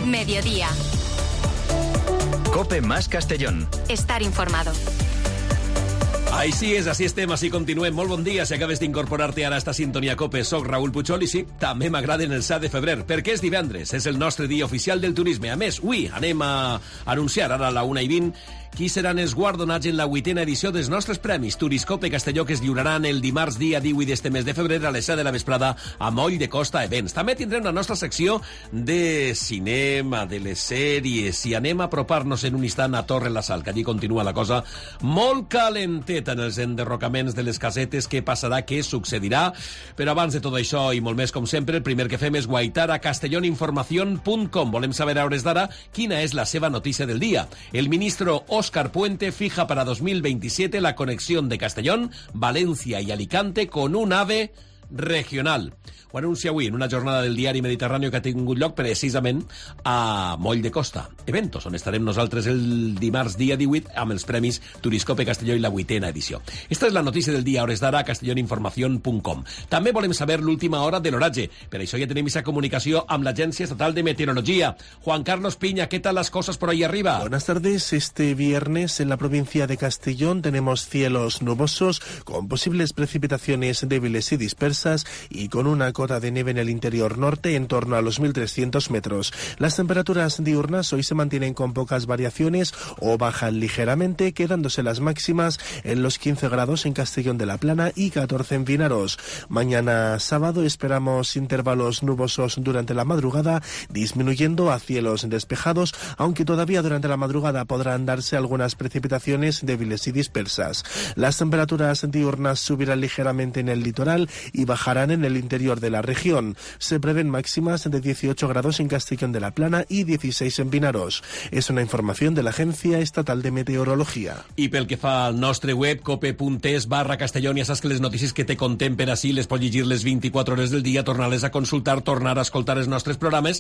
Mediodía. COPE más Castellón. Estar informado. Així és, així estem, així continuem. Molt bon dia, si acabes d'incorporar-te ara a esta sintonia COPE. Soc Raül Puchol i sí, també m'agraden el 7 de febrer, perquè és divendres, és el nostre dia oficial del turisme. A més, avui anem a anunciar ara a la 1:20 qui seran els guardonats en la 8a edició dels nostres premis Turiscope Castelló, que es lliuraran el dimarts dia 18 d'este mes de febrer a les 7 de la vesprada a Moll de Costa Events. També tindrem la nostra secció de cinema, de les sèries, i anem a apropar-nos en un instant a Torre la Sal, que allí continua la cosa molt calenteta en els enderrocaments de les casetes. Què passarà, què succedirà? Però abans de tot això i molt més, com sempre, el primer que fem és guaitar a castelloninformacion.com. Volem saber a hores d'ara quina és la seva notícia del dia. El ministro Óscar Puente fija para 2027 la conexión de Castellón, Valencia y Alicante con un AVE regional. Ho anuncia avui en una jornada del diari Mediterráneo que ha tingut lloc precisament a Moll de Costa Eventos, on estarem nosaltres el dimarts dia 18 amb els premis Turiscope Castelló i la 8a edició. Esta és la notícia del dia a hores d'ara a castelloninformacion.com. També volem saber l'última hora de l'oratge. Per això ja tenim aquesta comunicació amb l'Agència Estatal de Meteorología. Juan Carlos Piña, ¿qué tal las cosas por ahí arriba? Buenas tardes. Este viernes en la provincia de Castellón tenemos cielos nubosos con posibles precipitaciones débiles y dispersas y con una cota de nieve en el interior norte en torno a los 1.300 metros. Las temperaturas diurnas hoy se mantienen con pocas variaciones o bajan ligeramente, quedándose las máximas en los 15 grados en Castellón de la Plana y 14 en Vinaros. Mañana sábado esperamos intervalos nubosos durante la madrugada, disminuyendo a cielos despejados, aunque todavía durante la madrugada podrán darse algunas precipitaciones débiles y dispersas. Las temperaturas diurnas subirán ligeramente en el litoral y bajarán en el interior de la región. Se prevén máximas de 18 grados en Castellón de la Plana y 16 en Vinaros. Es una información de la Agencia Estatal de Meteorología. I pel que fa al nostre web, cope.es/Castellón, ja saps que les notícies que te contem per ací les pots llegir les 24 hores del dia, tornar-les a consultar, tornar a escoltar els nostres programes.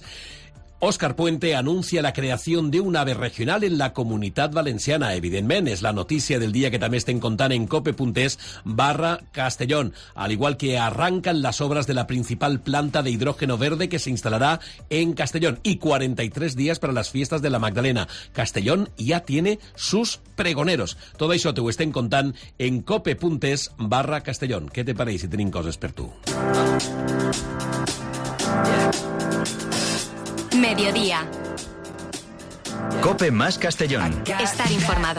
Óscar Puente anuncia la creación de un AVE regional en la Comunitat Valenciana. Evidentment, és la notícia del dia que també estem contant en cope.es/Castellón. Al igual que arrancan las obras de la principal planta de hidrógeno verde que se instalará en Castellón. Y 43 días para las fiestas de la Magdalena. Castellón ya tiene sus pregoneros. Todo això t'ho estem contant en cope.es/Castellón. Què te pareix si tenim coses per tu? Mediodía. COPE más Castellón. Estar informado.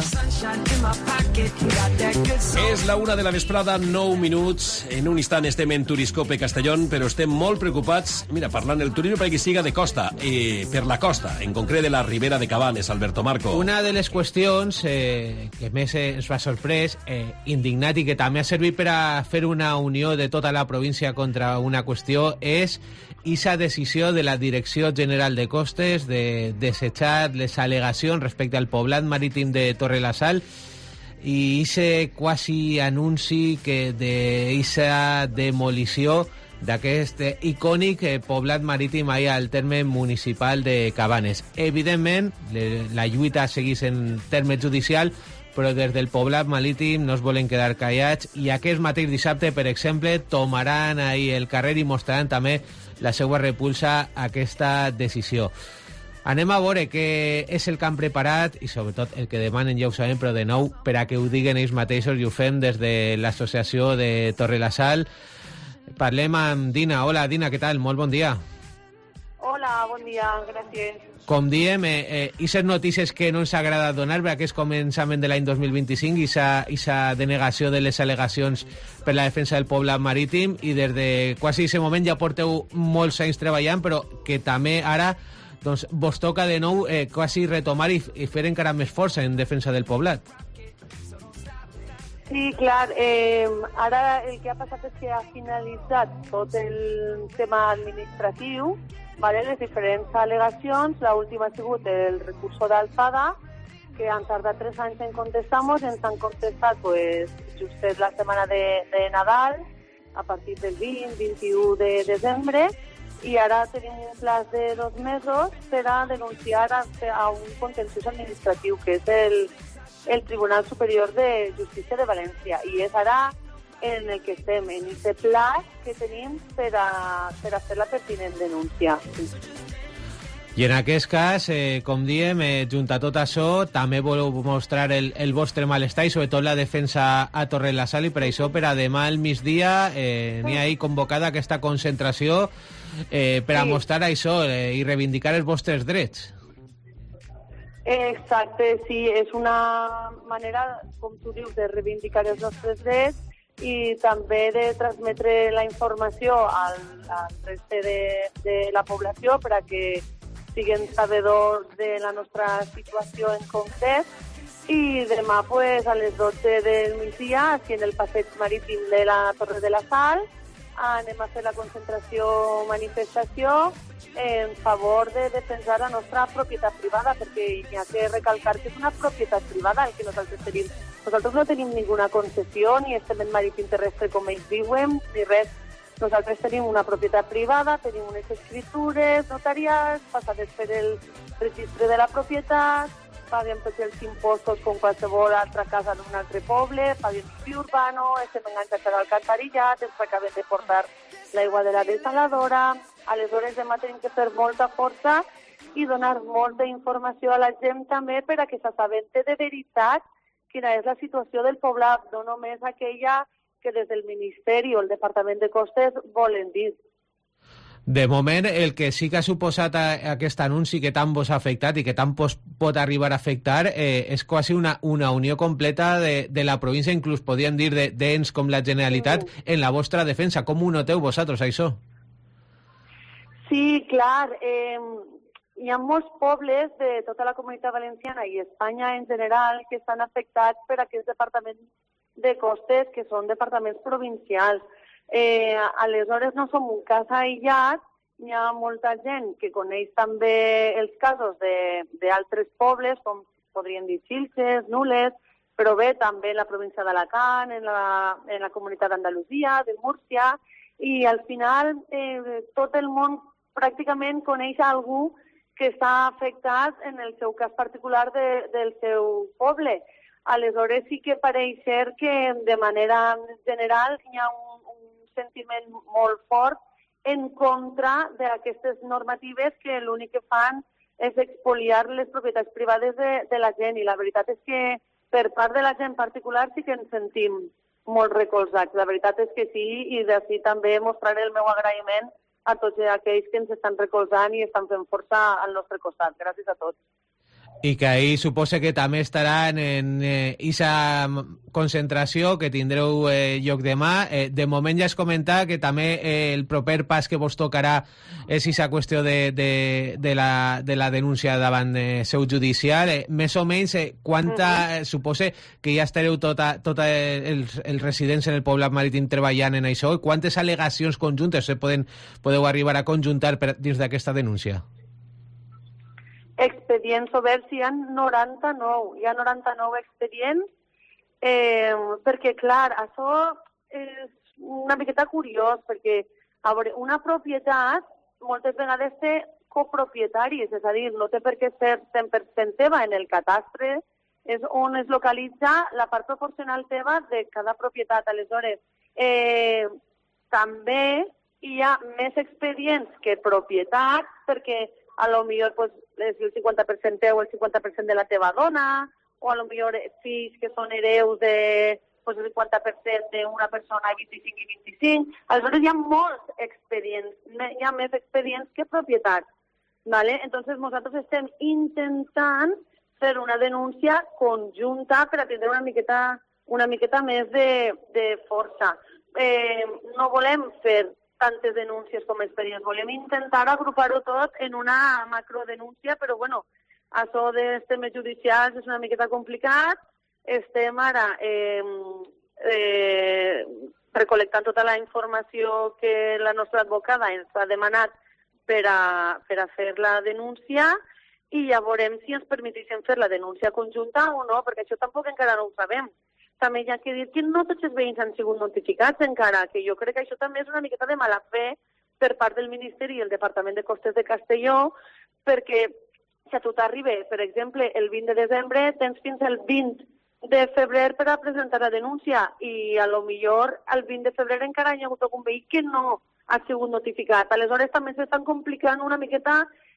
És la 1 de la vesprada, 9 minuts. En un instant estem en Turiscope Castellón, però estem molt preocupats, mira, parlant del turisme perquè siga de costa, per la costa, en concret de la Ribera de Cabanes, Alberto Marco. Una de les qüestions que més ens va sorprès, indignat i que també ha servit per a fer una unió de tota la província contra una qüestió és esa decisió de la Direcció General de Costes de desechar les al·legacions respecte al poblat marítim de Torre la Sal i ese quasi anunci que d'esa demolició d'aquest icònic poblat marítim ahí al terme municipal de Cabanes. Evidentment, la lluita segueix en terme judicial, però des del poblat marítim no es volen quedar callats i aquest mateix dissabte, per exemple, tomaran ahí el carrer i mostraran també la seva repulsa a aquesta decisió. Anem a veure què és el que han preparat i sobretot el que demanen, ja ho sabem, però de nou per a que ho diguen ells mateixos i ho fem des de l'associació de Torre la Sal. Parlem amb Dina. Hola, Dina, què tal? Molt bon dia. Hola, bon dia, gràcies. Com diem, aquestes notícies que no ens agrada donar per aquest començament de l'any 2025 i aquesta denegació de les al·legacions per la defensa del poble marítim i des de quasi aquest moment ja porteu molts anys treballant, però que també ara doncs, vos toca de nou quasi retomar i fer encara més força en defensa del poblat. Sí, clar, ara el que ha passat és que ha finalitzat tot el tema administratiu, vale, les diferents al·legacions. L'última ha sigut el recurso d'Alfada, que han tardat 3 anys en contestar-nos, ens han contestat pues, justet la setmana de Nadal, a partir del 20-21 de desembre, i ara tenim un plaç de 2 mesos per a denunciar a un contenciós administratiu, que és el Tribunal Superior de Justícia de València, i és ara en el que estem, en aquest plaç que tenim per a fer la pertinent denúncia. I en aquest cas, com diem, junt a tot això, també voleu mostrar el vostre malestar i sobretot la defensa a Torre la Sal, i per això per a demà al migdia n'hi ha ahí convocada aquesta concentració per a mostrar això i reivindicar els vostres drets. Exacte, sí, és una manera, com tu dius, de reivindicar els nostres drets i també de transmetre la informació al reste de la població per a que siguin sabedors de la nostra situació en concret. I demà pues, a les 12 del migdia, aquí en el passeig marítim de la Torre de la Sal, anem a fer la concentració-manifestació en favor de defensar la nostra propietat privada, perquè hi ha que recalcar que és una propietat privada el que nosaltres tenim. Nosaltres no tenim ninguna concessió, ni estem en marítim terrestre com ells diuen, ni res. Nosaltres tenim una propietat privada, tenim unes escritures notarials, passades per el registre de la propietat, paguem tots els impostos com qualsevol altra casa d'un altre poble, paguem fi urbano, estem enganxats a l'alcantarillat, ens acaben de portar l'aigua de la desaladora. Aleshores demà tenim que fer molta força i donar molta informació a la gent també per a que s'assabente de veritat quina és la situació del poblat, no només aquella que des del Ministeri o el Departament de Costes volen dir. De moment, el que sí que ha suposat aquest anunci que tant vos ha afectat i que tant pot arribar a afectar és quasi una unió completa de la província, inclús podríem dir d'ens com la Generalitat, en la vostra defensa. Com ho noteu vosaltres, això? Sí, clar. Hi ha molts pobles de tota la Comunitat Valenciana i Espanya en general que estan afectats per aquest departament de costes, que són departaments provincials. Aleshores no som un cas aïllat, hi ha molta gent que coneix també els casos d'altres pobles, com podrien dir Xilxes, Nules, però bé, també en la província d'Alacant, en la comunitat d'Andalusia, de Múrcia, i al final tot el món pràcticament coneix algú que està afectat en el seu cas particular del seu poble. Aleshores sí que pareix ser que de manera general hi ha un sentiment molt fort en contra d'aquestes normatives que l'únic que fan és expoliar les propietats privades de la gent, i la veritat és que per part de la gent particular sí que ens sentim molt recolzats. La veritat és que sí, i d'ací també mostraré el meu agraïment a tots aquells que ens estan recolzant i estan fent força al nostre costat. Gràcies a tots. I que ahir suposa que també estaran en aquesta concentració que tindreu lloc demà. De moment ja es comenta que també el proper pas que vos tocarà és aquesta qüestió de la denúncia davant seu judicial. Més o menys, suposa que ja estareu tots els residents en el poblat marítim treballant en això. Quantes al·legacions conjuntes podeu arribar a conjuntar dins d'aquesta denúncia? Expedients oberts hi ha 99. Hi ha 99 expedients perquè, clar, això és una miqueta curiós, perquè a veure, una propietat moltes vegades té copropietaris, és a dir, no té per què ser 100% teva. En el catastre és on es localitza la part proporcional teva de cada propietat. Aleshores, també hi ha més expedients que propietats, perquè a lo millor pues, és el 50% teu o el 50% de la teva dona, o a lo millor fills que són hereus de pues, el 50% d'una persona 25 i 25. Aleshores hi ha molts expedients, hi ha més expedients que propietats. ¿Vale? Entonces nosaltres estem intentant fer una denúncia conjunta per a tindre una miqueta més de força. No volem fer tantes denúncies com expedients. Volem intentar agrupar-ho tot en una macrodenúncia, però bueno, això dels temes judicials és una miqueta complicat. Estem ara recolectant tota la informació que la nostra advocada ens ha demanat per a fer la denúncia, i ja veurem si ens permeteixen fer la denúncia conjunta o no, perquè això tampoc encara no ho sabem. També hi ha que dir que no tots els veïns han sigut notificats encara, que jo crec que això també és una miqueta de mala fe per part del Ministeri i el Departament de Costes de Castelló, perquè si a tu t'arriba, per exemple, el 20 de desembre, tens fins el 20 de febrer per a presentar la denúncia, i a lo millor el 20 de febrer encara hi ha hagut algun veí que no ha sigut notificat. Aleshores també s'estan complicant una miqueta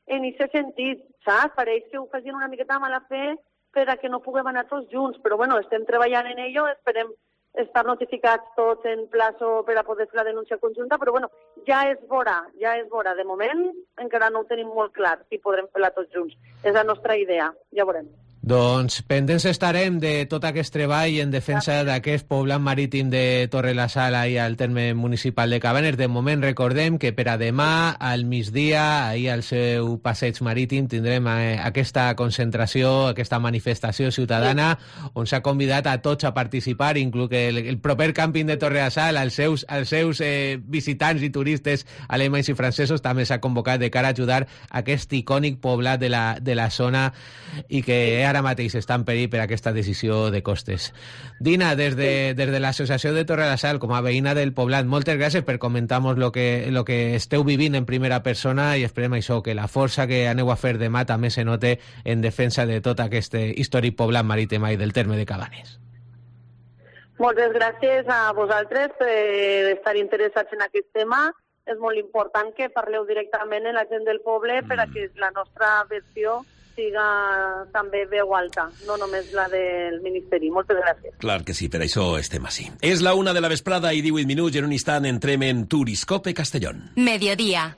en aquest sentit, saps? Pareix que ho facin una miqueta a mala fe per a que no puguem anar tots junts, però bueno, estem treballant en ello, esperem estar notificats tots en plaço per a poder fer la denúncia conjunta, però bueno, ja es veurà. De moment encara no ho tenim molt clar si podrem fer-la tots junts. És la nostra idea, ja veurem. Doncs pendents estarem de tot aquest treball en defensa d'aquest poblat marítim de Torre-la-Sala i al terme municipal de Cabanes. De moment recordem que per a demà al migdia, ahir al seu passeig marítim, tindrem aquesta concentració, aquesta manifestació ciutadana on s'ha convidat a tots a participar, inclús que el proper càmping de Torre-la-Sala, als seus visitants i turistes alemanys i francesos, també s'ha convocat de cara a ajudar aquest icònic poblat de la zona i que ara mateix està en perill per aquesta decisió de costes. Dina, des de l'associació de Torre-la-Sal, com a veïna del poblat, moltes gràcies per comentar-nos lo que esteu vivint en primera persona i esperem això, que la força que aneu a fer demà també se note en defensa de tot aquest històric poblat marítim i del terme de Cabanes. Moltes gràcies a vosaltres per estar interessats en aquest tema. És molt important que parleu directament amb la gent del poble per a que la nostra versió siga també veu alta, no només la del Ministeri. Moltes gràcies. Clar que sí, per això estem així. És la 1 de la vesprada i 18 minuts i en un instant entrem en Turiscope Castellón. Mediodía.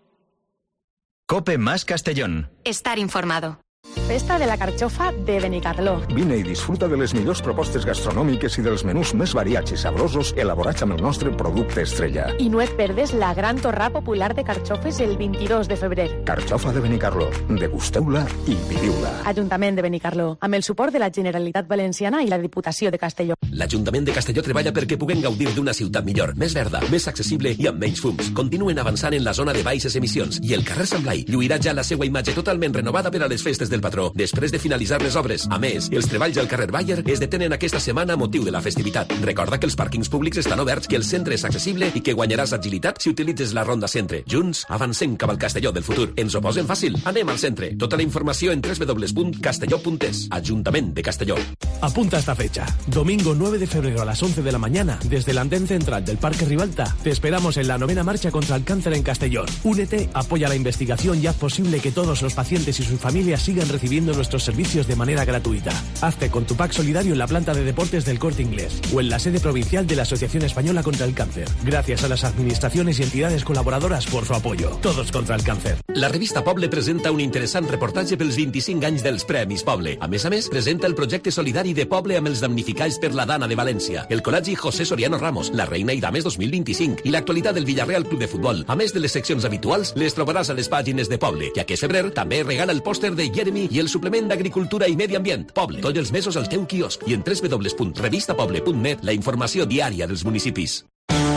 Cope más Castellón. Estar informado. Festa de la Carxofa de Benicarló. Vine i disfruta de les millors propostes gastronòmiques i dels menús més variats i sabrosos elaborats amb el nostre producte estrella. I no et perdes la gran torrà popular de carxofes el 22 de febrer. Carxofa de Benicarló. Degusteu-la i viviu-la. Ajuntament de Benicarló, amb el suport de la Generalitat Valenciana i la Diputació de Castelló. L'Ajuntament de Castelló treballa perquè puguem gaudir d'una ciutat millor, més verda, més accessible i amb menys fums. Continuen avançant en la zona de baixes emissions i el carrer Sant Blai lluirà ja la seva imatge totalment renovada per a les festes del patró, després de finalitzar les obres. A més, els treballs al carrer Bayer es detenen aquesta setmana a motiu de la festivitat. Recorda que els pàrquings públics estan oberts, que el centre és accessible i que guanyaràs agilitat si utilitzes la ronda centre. Junts, avancem cap al Castelló del futur. Ens ho posem fàcil. Anem al centre. Tota la informació en www.castelló.es. Ajuntament de Castelló. Apunta esta fecha. Domingo 9 de febrero a las 11 de la mañana, desde el andén central del Parque Ribalta, te esperamos en la 9ª marcha contra el cáncer en Castellón. Únete, apoya la investigación y haz posible que todos los pacientes y sus familias sigan recibiendo nuestros servicios de manera gratuita. Hazte con tu pack solidario en la planta de deportes del Corte Inglés o en la sede provincial de la Asociación Española contra el Cáncer. Gracias a las administraciones y entidades colaboradoras por su apoyo. Todos contra el cáncer. La revista Poble presenta un interessant reportatge pels 25 anys dels Premis Poble. A més, presenta el projecte solidari de Poble amb els damnificats per la Dana de València, el Col·legi José Soriano Ramos, la Reina i Dames 2025 i l'actualitat del Villarreal Club de Futbol. A més de les seccions habituals, les trobaràs a les pàgines de Poble, ja que febrer també regala el pòster de Jeremy i el suplement d'Agricultura i Medi Ambient. Poble, tots els mesos al teu quiosc i en www.revistapoble.net la informació diària dels municipis.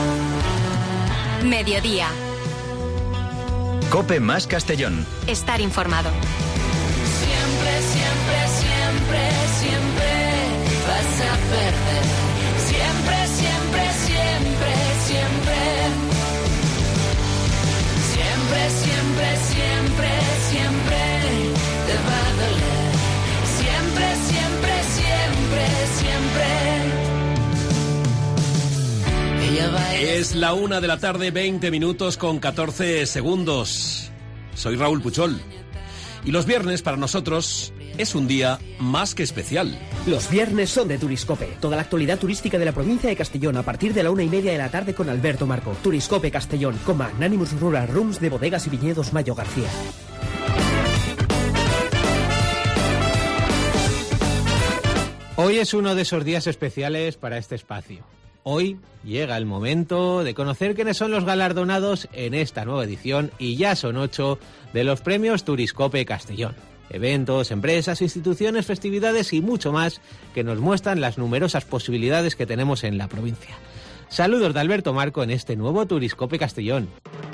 Mediodía. Cope más Castellón. Estar informado. Siempre, siempre, siempre, siempre vas a perder. Siempre, siempre, siempre, siempre. Siempre, siempre, siempre, siempre te va a doler. Siempre, siempre, siempre, siempre. Ella va a... Es la 1 de la tarde, 20 minutos con 14 segundos. Soy Raúl Puchol. Y los viernes para nosotros es un día más que especial. Los viernes son de Turiscope. Toda la actualidad turística de la provincia de Castellón a partir de la 1:30 de la tarde con Alberto Marco. Turiscope Castellón, con Magnanimous Rural Rooms de Bodegas y Viñedos Mayo García. Hoy es uno de esos días especiales para este espacio. Hoy llega el momento de conocer quiénes son los galardonados en esta nueva edición, y ya son 8, de los premios Turiscope Castellón. Eventos, empresas, instituciones, festividades y mucho más que nos muestran las numerosas posibilidades que tenemos en la provincia. Saludos de Alberto Marco en este nuevo Turiscope Castellón.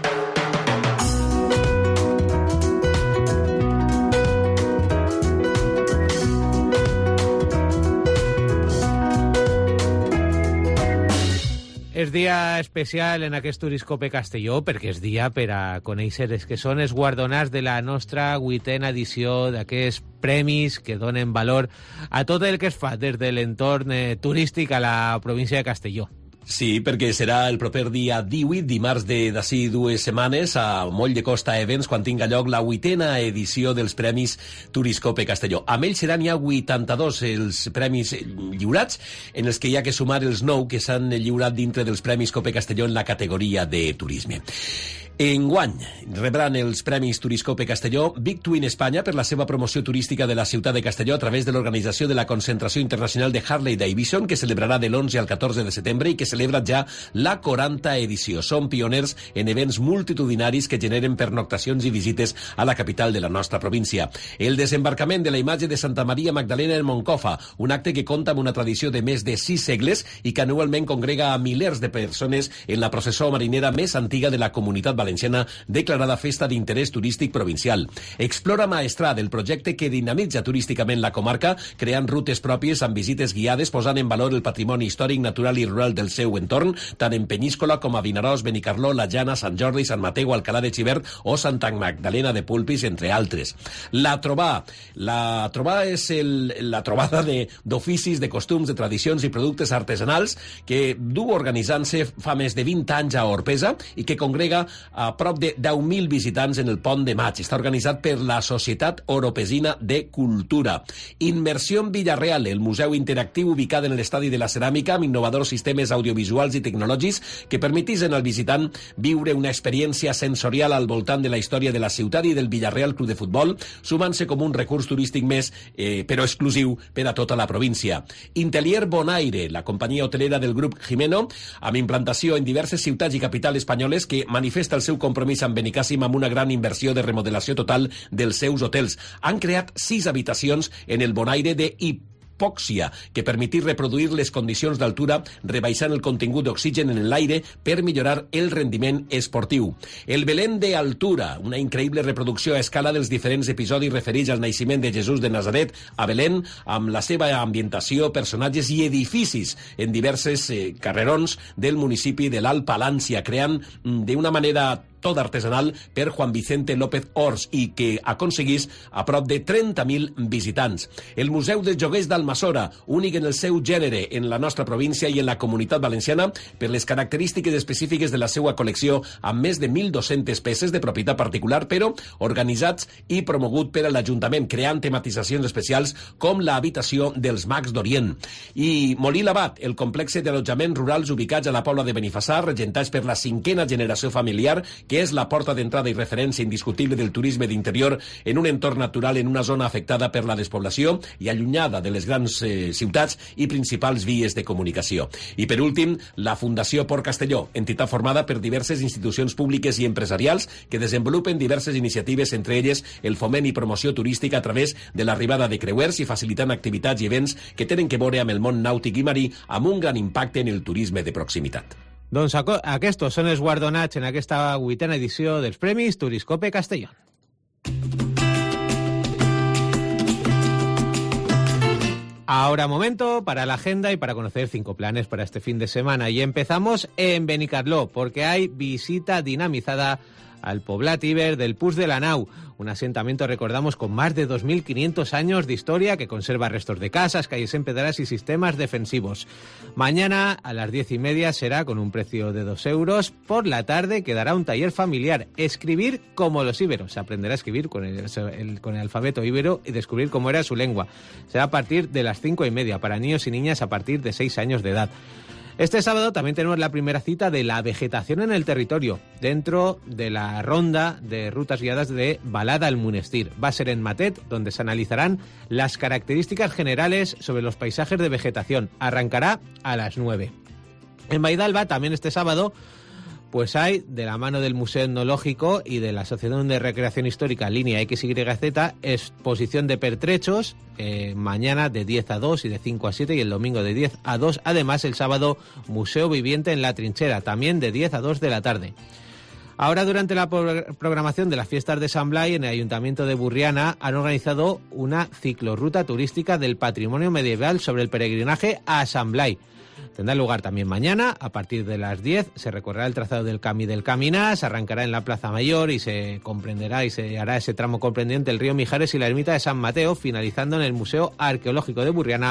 És dia especial en aquest Turiscope Castelló perquè és dia per a conèixer els que són els guardonats de la nostra 8a edició d'aquests premis que donen valor a tot el que es fa des de l'entorn turístic a la província de Castelló. Sí, perquè serà el proper dia 18, dimarts d'ací 2 setmanes, a Moll de Costa Events, quan tinga lloc la 8a edició dels Premis Turiscope Castelló. Amb ells seran ja 82 els premis lliurats, en els que hi ha que sumar els 9 que s'han lliurat dintre dels Premis Cope Castelló en la categoria de turisme. Enguany rebran els Premis Turiscope Castelló Big Twin Espanya per la seva promoció turística de la ciutat de Castelló a través de l'organització de la Concentració Internacional de Harley Davidson, que celebrarà de l'11 al 14 de setembre i que celebra ja la 40a edició. Són pioners en events multitudinaris que generen pernoctacions i visites a la capital de la nostra província. El desembarcament de la imatge de Santa Maria Magdalena en Moncofa, un acte que compta amb una tradició de més de 6 segles i que anualment congrega a milers de persones en la processó marinera més antiga de la comunitat valenciana, declarada festa d'interès turístic provincial. Explora Maestrat, el projecte que dinamitza turísticament la comarca, creant rutes pròpies amb visites guiades, posant en valor el patrimoni històric, natural i rural del seu entorn, tant en Penyíscola com a Vinaròs, Benicarló, La Jana, Sant Jordi, Sant Mateu, Alcalà de Xivert o Santa Magdalena de Polpís, entre altres. La Trobà és la trobada d'oficis, de costums, de tradicions i productes artesanals que du organitzant-se fa més de 20 anys a Orpesa i que congrega a prop de 10.000 visitants en el Pont de Maig. Està organitzat per la Societat Oropesina de Cultura. Immersió en Villarreal, el museu interactiu ubicat en l'Estadi de la Ceràmica amb innovadors sistemes audiovisuals i tecnològics que permetissen al visitant viure una experiència sensorial al voltant de la història de la ciutat i del Villarreal Club de Futbol, sumant-se com un recurs turístic més, però exclusiu per a tota la província. Intelier Bonaire, la companyia hotelera del grup Jimeno, amb implantació en diverses ciutats i capitals espanyoles, que manifesta el seu compromís amb Benicàssim amb una gran inversió de remodelació total dels seus hotels. Han creat 6 habitacions en el Bonaire de hipòxia, que permetir reproduir les condicions d'altura rebaixant el contingut d'oxigen en l'aire per millorar el rendiment esportiu. El Belén de Altura, una increïble reproducció a escala dels diferents episodis referits al naixement de Jesús de Nazaret a Belén, amb la seva ambientació, personatges i edificis en diverses carrerons del municipi de l'Alt Palància, creant d'una manera tot artesanal per Juan Vicente López Ors i que aconseguís a prop de 30.000 visitants. El Museu dels Joguers d'Almassora, únic en el seu gènere en la nostra província i en la comunitat valenciana per les característiques específiques de la seva col·lecció, amb més de 1.200 peces de propietat particular, però organitzats i promogut per a l'Ajuntament, creant tematitzacions especials com l'habitació dels Mags d'Orient. I Molí Labat, el complex d'allotjaments rurals ubicats a la Pobla de Benifassà, regentats per la 5a generació familiar, que és la porta d'entrada i referència indiscutible del turisme d'interior en un entorn natural en una zona afectada per la despoblació i allunyada de les grans ciutats i principals vies de comunicació. I per últim, la Fundació Port Castelló, entitat formada per diverses institucions públiques i empresarials que desenvolupen diverses iniciatives, entre elles el foment i promoció turística a través de l'arribada de creuers i facilitant activitats i events que tenen que veure amb el món nàutic i marí amb un gran impacte en el turisme de proximitat. Doncs aquests són els guardonats en aquesta 8a edició dels Premis Turiscope Castelló. Ahora momento para la agenda y para conocer 5 planes para este fin de semana. Y empezamos en Benicarló, porque hay visita dinamizada al Poblat Iber del Puig de la Nau, un asentamiento, recordamos, con más de 2.500 años de historia que conserva restos de casas, calles empedradas y sistemas defensivos. Mañana a las 10:30 será con un precio de 2 euros. Por la tarde quedará un taller familiar, escribir como los íberos. Se aprenderá a escribir con el alfabeto íbero y descubrir cómo era su lengua. Será a partir de las 5:30 para niños y niñas a partir de 6 años de edad. Este sábado también tenemos la primera cita de la vegetación en el territorio, dentro de la ronda de rutas guiadas de Balada al Monestir. Va a ser en Matet, donde se analizarán las características generales sobre los paisajes de vegetación. Arrancará a las 9. En Vaidalba, también este sábado, pues hay, de la mano del Museo Etnológico y de la Asociación de Recreación Histórica Línea XYZ, exposición de pertrechos, mañana de 10 a 2 y de 5 a 7 y el domingo de 10 a 2. Además, el sábado, Museo Viviente en la Trinchera, también de 10 a 2 de la tarde. Ahora, durante la programación de las fiestas de San Blai, en el Ayuntamiento de Burriana han organizado una ciclorruta turística del patrimonio medieval sobre el peregrinaje a San Blai. Tendrá lugar también mañana, a partir de las 10, se recorrerá el trazado del Camí del Caminar, se arrancará en la Plaza Mayor y se comprenderá y se hará ese tramo comprendiente el río Mijares y la ermita de San Mateo, finalizando en el Museo Arqueológico de Burriana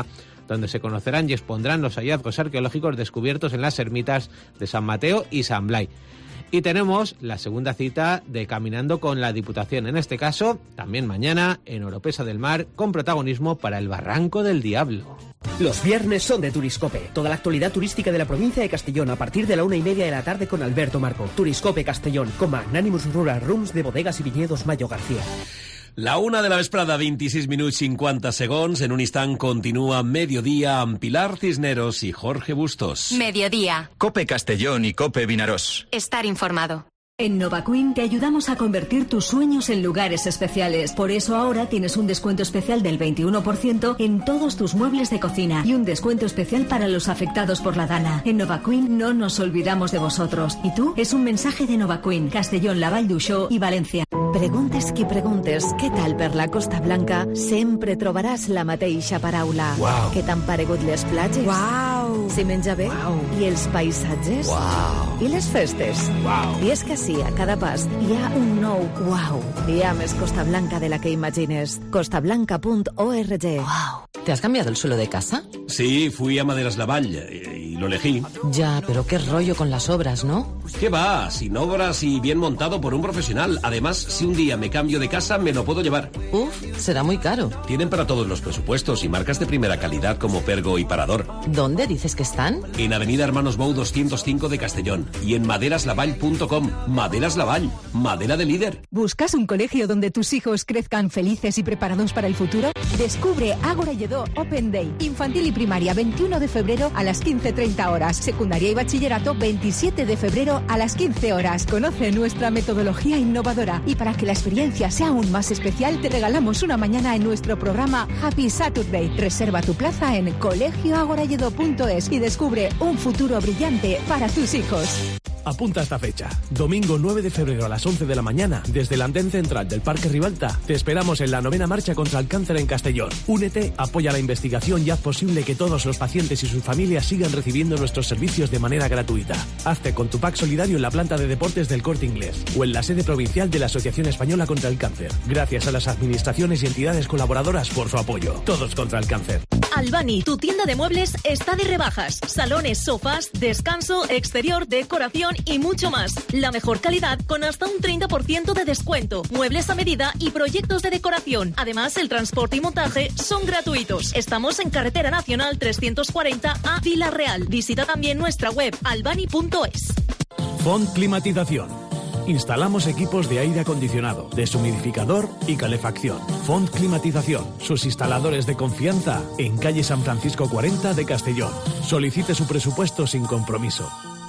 donde se conocerán y expondrán los hallazgos arqueológicos descubiertos en las ermitas de San Mateo y San Blai. Y tenemos la segunda cita de Caminando con la Diputación, en este caso, también mañana, en Oropesa del Mar, con protagonismo para el Barranco del Diablo. Los viernes son de Turiscope. Toda la actualidad turística de la provincia de Castellón a partir de la 1:30 de la tarde con Alberto Marco. Turiscope Castellón, con Magnanimous Rural Rooms de Bodegas y Viñedos Mayo García. La 1 de la vesprada, 26 minuts 50 segons. En un instant continúa Mediodía amb Pilar Cisneros y Jorge Bustos. Mediodía. Cope Castellón y Cope Vinarós. Estar informado. En NovaQueen te ayudamos a convertir tus sueños en lugares especiales. Por eso ahora tienes un descuento especial del 21% en todos tus muebles de cocina y un descuento especial para los afectados por la dana. En NovaQueen no nos olvidamos de vosotros. ¿Y tú? Es un mensaje de NovaQueen, Castellón, la Vall d'Uixó i València. Preguntes qui preguntes què tal per la Costa Blanca, sempre trobaràs la mateixa paraula. Wow. Què t'han paregut les platges? Wow. Si menja bé? Wow. I els paisatges? Wow. I les festes? Wow. I és que sí, a cada pas hi ha un nou wow. Hi ha més Costa Blanca de la que imagines. costablanca.org. Wow. ¿Te has cambiado el suelo de casa? Sí, fui a Maderas Lavall y lo elegí. Ya, pero qué rollo con las obras, ¿no? ¿Qué va? Sin obras y bien montado por un profesional. Además, si un día me cambio de casa, me lo puedo llevar. Uf, será muy caro. Tienen para todos los presupuestos y marcas de primera calidad como Pergo y Parador. ¿Dónde dices que están? En Avenida Hermanos Bou 205 de Castellón y en maderaslavall.com. Maderas Lavall, madera de líder. ¿Buscas un colegio donde tus hijos crezcan felices y preparados para el futuro? Descubre Ágora Lledó Open Day. Infantil y primaria 21 de febrero a las 15:30 horas. Secundaria y bachillerato 27 de febrero a las 15 horas. Conoce nuestra metodología innovadora y para que la experiencia sea aún más especial te regalamos una mañana en nuestro programa Happy Saturday. Reserva tu plaza en colegioagoralledo.es y descubre un futuro brillante para tus hijos. Apunta esta fecha. Domingo 9 de febrero a las 11 de la mañana, desde el andén central del Parque Ribalta, te esperamos en la 9ª marcha contra el cáncer en Castellón. Únete, apoya la investigación y haz posible que todos los pacientes y sus familias sigan recibiendo nuestros servicios de manera gratuita. Hazte con tu pack solidario en la planta de deportes del Corte Inglés o en la sede provincial de la Asociación Española contra el Cáncer. Gracias a las administraciones y entidades colaboradoras por su apoyo. Todos contra el cáncer. Albani, tu tienda de muebles está de rebajas. Salones, sofás, descanso, exterior, decoración y mucho más. La mejor calidad con hasta un 30% de descuento. Muebles a medida y proyectos de decoración. Además, el transporte y montaje son gratuitos. Estamos en Carretera Nacional 340 a Vila Real. Visita también nuestra web albani.es. Font Climatización. Instalamos equipos de aire acondicionado, deshumidificador y calefacción. Font Climatización, sus instaladores de confianza en calle San Francisco 40 de Castellón. Solicite su presupuesto sin compromiso.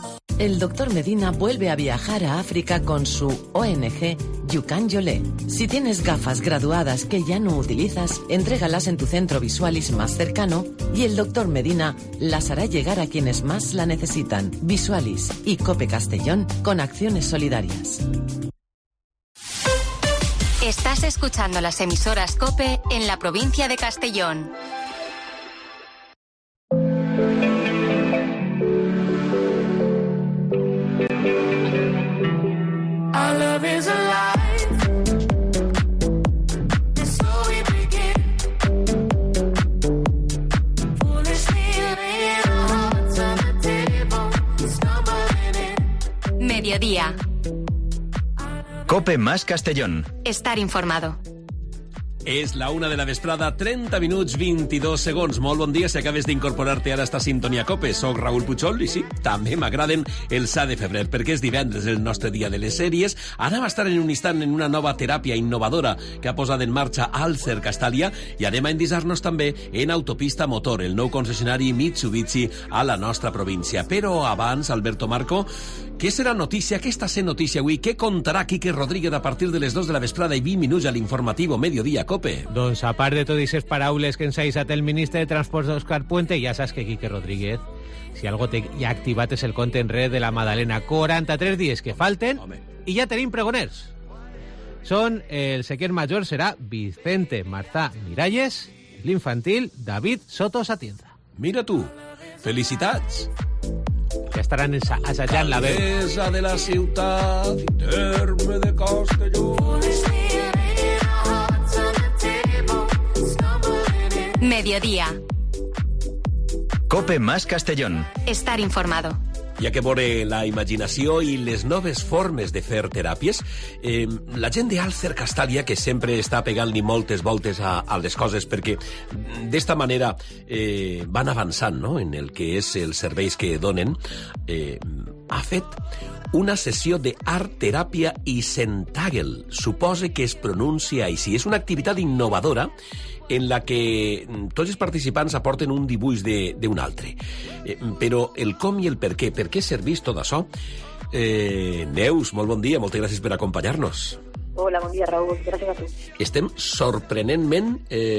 El doctor Medina vuelve a viajar a África con su ONG Yukan Yolé. Si tienes gafas graduadas que ya no utilizas, entrégalas en tu centro Visualis más cercano y el doctor Medina las hará llegar a quienes más la necesitan. Visualis y Cope Castellón con acciones solidarias. Estás escuchando las emisoras COPE en la provincia de Castellón. Our love is alive. So we begin. Foolishly laying our hearts on the table, stumbling in. Mediodía. Cope más Castellón. Estar informado. És la 1 de la vesprada, 30 minuts 22 segons. Molt bon dia si acabes d'incorporar-te ara a esta sintonia COPE. Soc Raül Puchol i sí, també m'agraden el SA de febrer, perquè és divendres, el nostre dia de les sèries. Ara va estar en un instant en una nova teràpia innovadora que ha posat en marxa Alcer Castalia i anem a endisar-nos també en Autopista Motor, el nou concessionari Mitsubishi a la nostra província. Però abans, Alberto Marco, què serà notícia? Què està sent notícia avui? Què contarà Quique Rodríguez a partir de les 2 de la vesprada i 20 minuts a l'informatiu Mediodía COPE? Doncs, a part de tot aquestes paraules que ens ha deixat el ministre de Transports Òscar Puente, ja saps que Quique Rodríguez, si algo ja ha activat és el compte en red de la Madalena. 43 dies que falten i ja tenim pregoners. Són el sequier major serà Vicente Marzá Miralles, l'infantil David Soto Satienza. Mira tu, felicitats. Ja estaran assajant la veu. Alcaldessa de la ciutat i terme de Castelló. Mediodía. Cope más Castellón. Estar informado. Ja que veure la imaginació i les noves formes de fer teràpies, la gent d'Alcer Castàlia, que sempre està pegant-li moltes voltes a les coses, perquè d'esta manera van avançant, no?, en el que és els serveis que donen, ha fet una sessió d'art, teràpia i centàgel. Suposa que es pronuncia així. És una activitat innovadora en la que tots els participants aporten un dibuix d'un altre. Però el com i el per què serveix tot això? Neus, molt bon dia, moltes gràcies per acompanyar-nos. Hola, bon dia, Raúl, gràcies a tu. Estem sorprenentment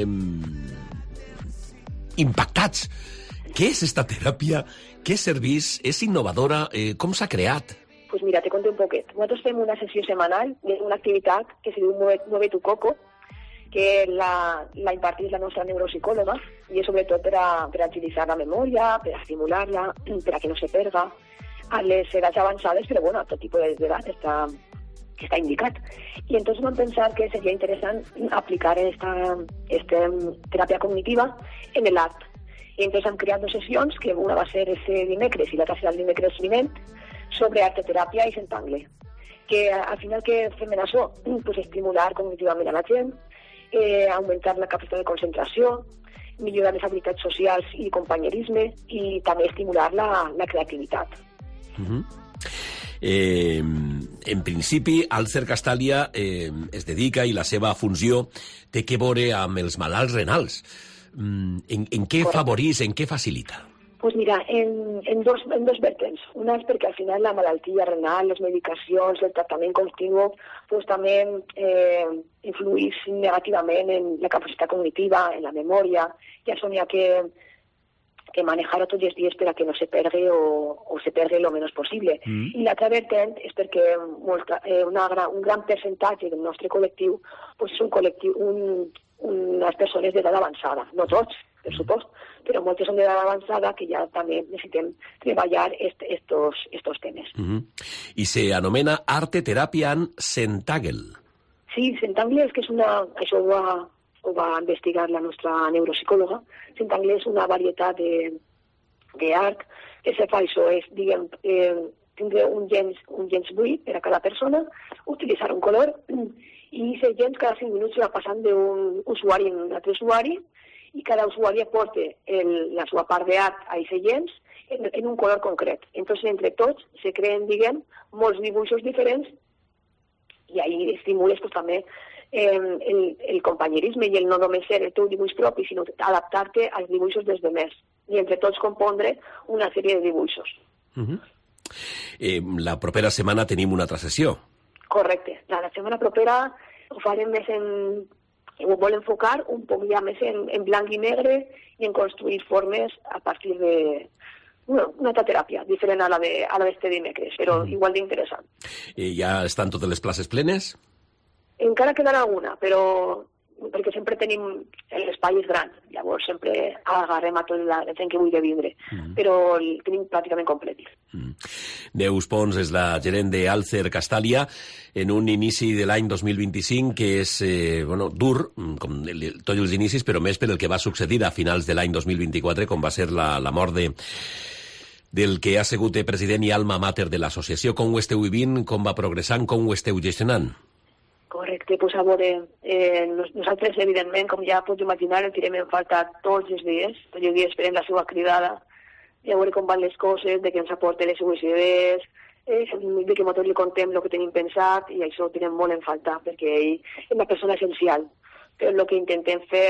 impactats. Què és esta teràpia? Què serveix? És innovadora? Com s'ha creat? Pues mira, te conto un poquet. Nosaltres fem una sessió setmanal d'una activitat que se diu Mueve tu Coco, que la impartís la nostra neuropsicòloga, i és sobretot per a agilitzar la memòria, per a estimular-la, per a que no se perga a les edats avançades, però bueno, a tot tipus d'edat està indicat. I entonces vam pensar que seria interessant aplicar esta teràpia cognitiva en l'art. I entonces hem creat 2 sessions, que una va ser este dimecres i l'altra serà el dimecres vinent, sobre arteteràpia i centangle, que al final que fem en això, pues estimular cognitivament a la gent, augmentar la capacitat de concentració, millorar les habilitats socials i companyerisme, i també estimular la creativitat. En principi, Alcer Castàlia es dedica, i la seva funció té que veure amb els malalts renals. En què favoreix, en què facilita? Pues mira, en dos vertents. Una és perquè al final la malaltia renal, les medicacions, el tractament continu, pues també influeix negativament en la capacitat cognitiva, en la memòria, i això n'hi ha que manejar-ho tots els dies per a que no se pergui o se pergui el menys possible. I l'altra vertent és perquè un gran percentatge del nostre col·lectiu pues és un col·lectiu, unes persones d'edat avançada, no tots, per supost, però moltes són d'edat avançada que ja també necessitem treballar estos temes. I se anomena arteteràpia en centàgel. Sí, centàgel és que és això ho va investigar la nostra neuropsicòloga. Centàgel és una varietat d'art que se fa això, és, diguem, tindre un gens buit per a cada persona, utilitzar un color, i aquest gens cada 5 minuts va passant d'un usuari a un altre usuari, i cada usuari aporta la seva part d'art a aquest gens en un color concret. Entonces, entre tots se creen, diguem, molts dibuixos diferents, i ahí estimules pues, també el companyerisme i el no només ser el teu dibuix propi, sinó adaptar-te als dibuixos dels demés, i entre tots compondre una sèrie de dibuixos. La propera setmana tenim una altra sessió. Correcte. La setmana propera ho farem més ho vol enfocar un poc ja més en blanc i negre i en construir formes a partir de una altra teràpia, diferent a la d'este dimecres, però igual d'interessant. Ja estan totes les places plenes? Encara quedarà alguna, però perquè sempre tenim l'espai és gran, llavors sempre agarrem a tota la gent que vulgui vindre, però el tenim pràcticament complet. Neus Pons és la gerent d'Alcer Castàlia en un inici de l'any 2025 que és dur, com tots els inicis, però més per el que va succeir a finals de l'any 2024, com va ser la mort del que ha sigut president i alma mater de l'associació. Com ho esteu vivint, com va progressant, com ho esteu gestionant? Correcte, doncs a veure, nosaltres, evidentment, com ja pots imaginar, el tirem en falta tots els dies esperem la seva cridada, i a veure com van les coses, de que ens aporten les seues idees, de que nosaltres li contem el que tenim pensat, i això ho tirem molt en falta, perquè ell és una persona essencial. Però el que intentem fer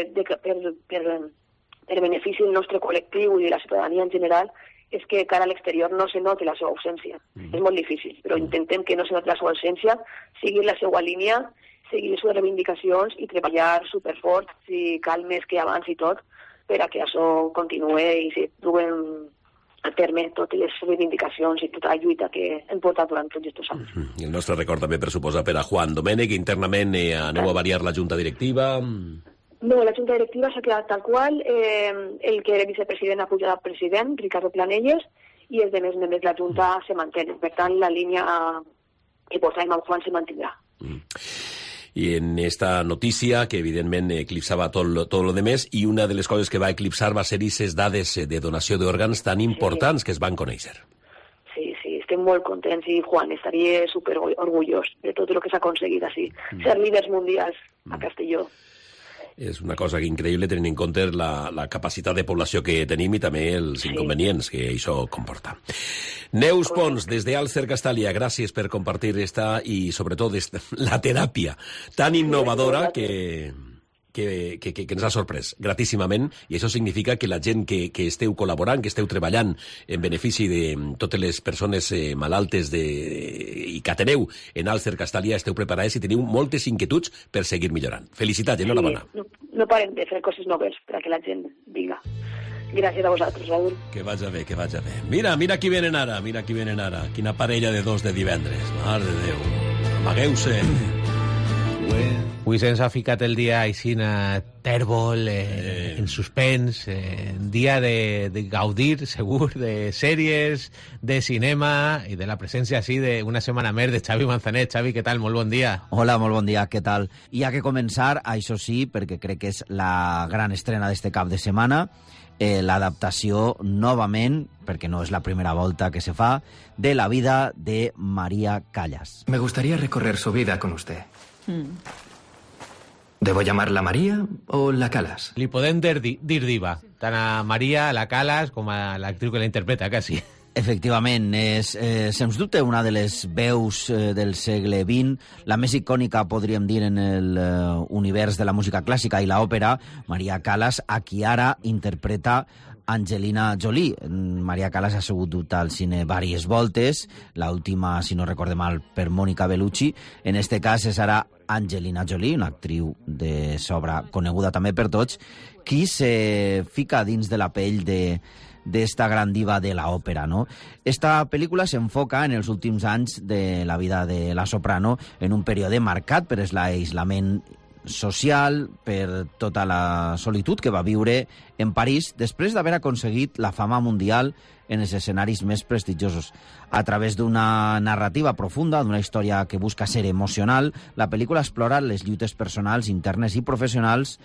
per benefici del nostre col·lectiu i de la ciutadania en general és que cara a l'exterior no se noti la seva ausència. És molt difícil, però intentem que no se noti la seva ausència, seguir la seva línia, seguir les seves reivindicacions i treballar superfort, si cal més que abans i tot, per a que això continuï i se duguen a terme totes les reivindicacions i tota la lluita que hem portat durant tots aquests anys. El nostre record també per suposar per a Juan Domènech, internament aneu a variar la junta directiva? No, la junta directiva s'ha quedat tal qual, el que era vicepresident ha pujat al president, Ricardo Planelles, i els demés membres de la junta se mantenen. Per tant, la línia que portàvem amb Juan se mantindrà. i en esta notícia que evidentment eclipsava tot lo demés, i una de les coses que va eclipsar va ser aquestes dades de donació d'òrgans tan importants que es van conèixer. Sí, estem molt contents i Juan estaria super orgullós de tot el que s'ha aconseguit així, ser líders mundials a Castelló. És una cosa increïble tenint en compte la capacitat de població que tenim i també els inconvenients que això comporta. Neus Pons, des d'Alcer Castalia, gràcies per compartir esta i sobretot la teràpia tan innovadora que ens ha sorprès gratíssimament, i això significa que la gent que esteu col·laborant, que esteu treballant en benefici de totes les persones malaltes i que ateneu en Alcer Castalia, esteu preparats i teniu moltes inquietuds per seguir millorant. Felicitats, enhorabona. No parem de fer coses noves perquè la gent vinga. Gràcies a vosaltres, Raúl. Que vaja bé, que vaja bé. Mira qui venen ara, Quina parella de dos de divendres. Mare de Déu. Amagueu-se. Avui se'ns ha ficat el dia així tèrbol, en suspens, dia de gaudir, segur, de sèries, de cinema i de la presència així d'una setmana més de Xavi Manzanet. Xavi, què tal? Molt bon dia. Hola, molt bon dia, què tal? I ha que començar, això sí, perquè crec que és la gran estrena d'este cap de setmana, l'adaptació novament, perquè no és la primera volta que se fa, de la vida de María Callas. Me gustaría recorrer su vida con usted. ¿Debo llamarla María o la Calas? Li podem dir diva, tant a Maria, a la Calas, com a l'actriu que la interpreta, quasi. Efectivament, és, sens dubte, una de les veus del segle XX, la més icònica, podríem dir, en l'univers de la música clàssica i l'òpera, Maria Callas, a qui ara interpreta Angelina Jolie. Maria Callas ha sigut dut al cine diverses voltes, l'última, si no recorde mal, per Mónica Bellucci. En este cas és ara Angelina Jolie, una actriu de sobra coneguda també per tots, qui se fica dins de la pell d'esta gran diva de l'òpera, no? Esta pel·lícula s'enfoca en els últims anys de la vida de la soprano en un període marcat per l'aïllament social, per tota la solitud que va viure en París després d'haver aconseguit la fama mundial en els escenaris més prestigiosos. A través d'una narrativa profunda, d'una història que busca ser emocional, la pel·lícula explora les lluites personals, internes i professionals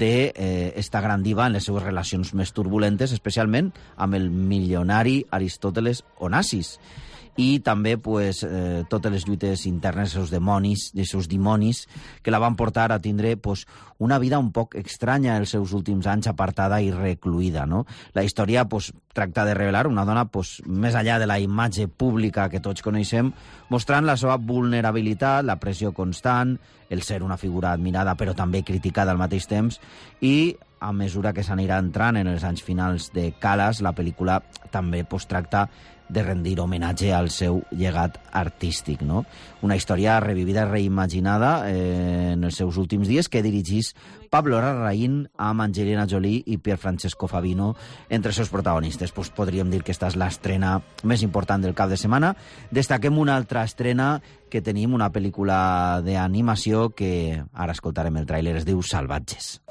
d'esta gran diva en les seues relacions més turbulentes, especialment amb el milionari Aristóteles Onassis. I també totes les lluites internes, els seus dimonis, que la van portar a tindre una vida un poc estranya els seus últims anys, apartada i recluïda. No? La història tracta de revelar una dona més enllà de la imatge pública que tots coneixem, mostrant la seva vulnerabilitat, la pressió constant, el ser una figura admirada però també criticada al mateix temps, i a mesura que s'anirà entrant en els anys finals de Callas, la pel·lícula també tracta de rendir homenatge al seu llegat artístic, no? Una història revivida i reimaginada en els seus últims dies que dirigís Pablo Larraín amb Angelina Jolie i Pier Francesco Favino entre els seus protagonistes. Podríem dir que esta és l'estrena més important del cap de setmana. Destaquem una altra estrena que tenim, una pel·lícula d'animació que ara escoltarem el tràiler, es diu Salvatges.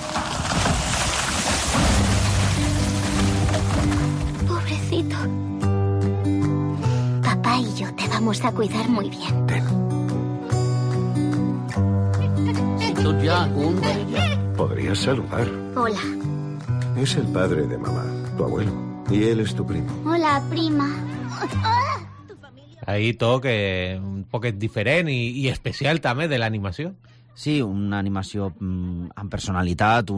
Pobrecito. Papá y yo te vamos a cuidar muy bien. Podrías saludar. Hola. Es el padre de mamá, tu abuelo. Y él es tu primo. Hola, prima. Ahí toque un poquet diferent i especial també de l'animació. Sí, una animació amb personalitat,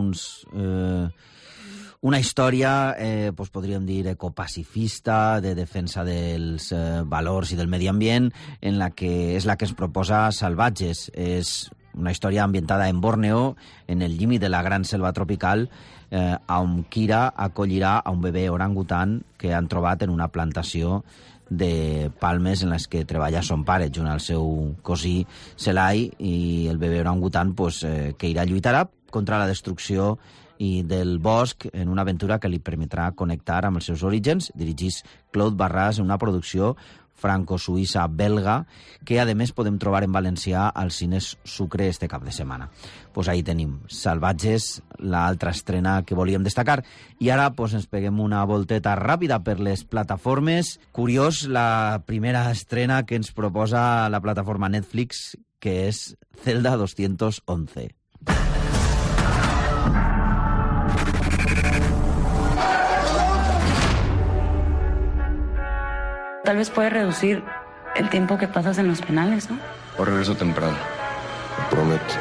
una història, podríem dir, ecopacifista, de defensa dels valors i del medi ambient, és la que ens proposa Salvatges. És una història ambientada en Borneo, en el límit de la gran selva tropical, on Kira acollirà a un bebè orangutan que han trobat en una plantació de palmes en les que treballa son pare, junt al seu cosí Selai, i el bebè orangutan que lluitarà contra la destrucció i del bosc en una aventura que li permetrà connectar amb els seus orígens. Dirigís Claude Barras, en una producció franco-suïssa belga que, a més, podem trobar en valencià als cines Sucre este cap de setmana. Ahí tenim Salvatges, l'altra estrena que volíem destacar. I ara ens peguem una volteta ràpida per les plataformes. Curiós, la primera estrena que ens proposa la plataforma Netflix, que és Celda 211. Tal vez puede reducir el tiempo que pasas en los penales, ¿no? O regreso temprano, lo prometo.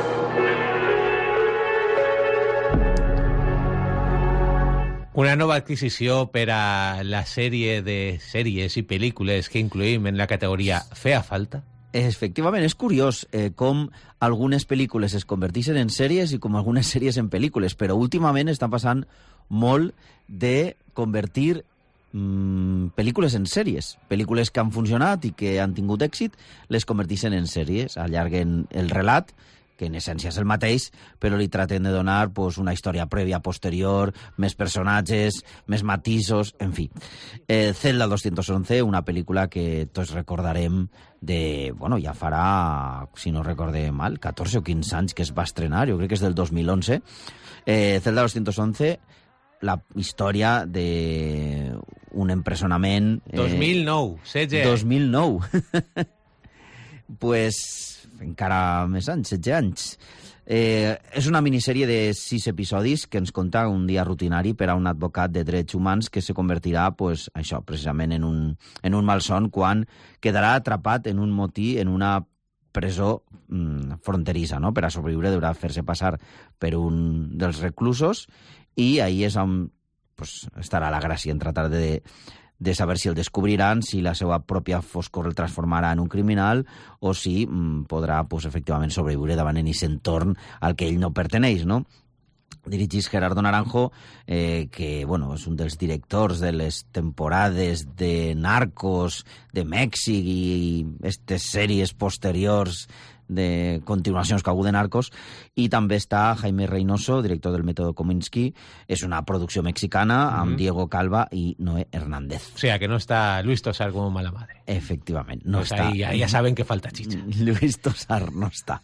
Una nova adquisició per a la sèrie de sèries i pel·lícules que incluïm en la categoria Feia falta? Efectivament, és curiós com algunes pel·lícules es converteixen en sèries i com algunes sèries en pel·lícules, però últimament està passant molt de convertir pel·lícules en sèries. Pel·lícules que han funcionat i que han tingut èxit, les converteixen en sèries, allarguen el relat, que en essència és el mateix, però li traten de donar pues, una història prèvia, posterior, més personatges, més matisos, en fi. Celda 211, una pel·lícula que tots recordarem de... Bueno, ja farà, si no recorde mal, 14 o 15 anys que es va estrenar, jo crec que és del 2011. Celda 211, la història d'un empresonament... 2009, 16. 2009. Pues... encara més anys, 16 anys. És una minissèrie de 6 episodis que ens conta un dia rutinari per a un advocat de drets humans que se convertirà, pues, això, precisament en un malson quan quedarà atrapat en un motí en una presó fronterissa, no? Per a sobreviure deurà fer-se passar per un dels reclusos i ahí és on pues, estarà la gràcia en tratar de saber si el descobriran, si la seva pròpia foscor el transformarà en un criminal o si podrà pues, efectivament sobreviure davant en aquest entorn al que ell no perteneix, no? Dirigís Gerardo Naranjo, que bueno, és un dels directors de les temporades de Narcos, de Mèxic i aquestes sèries posteriors de continuacions que ha hagut de Narcos, i també està Jaime Reynoso, director del Método Kominsky. És una producció mexicana amb Diego Calva i Noé Hernández. O sea, que no está Luis Tosar como mala madre. Efectivament, no pues està. Ahí ya saben que falta chicha. Luis Tosar no està.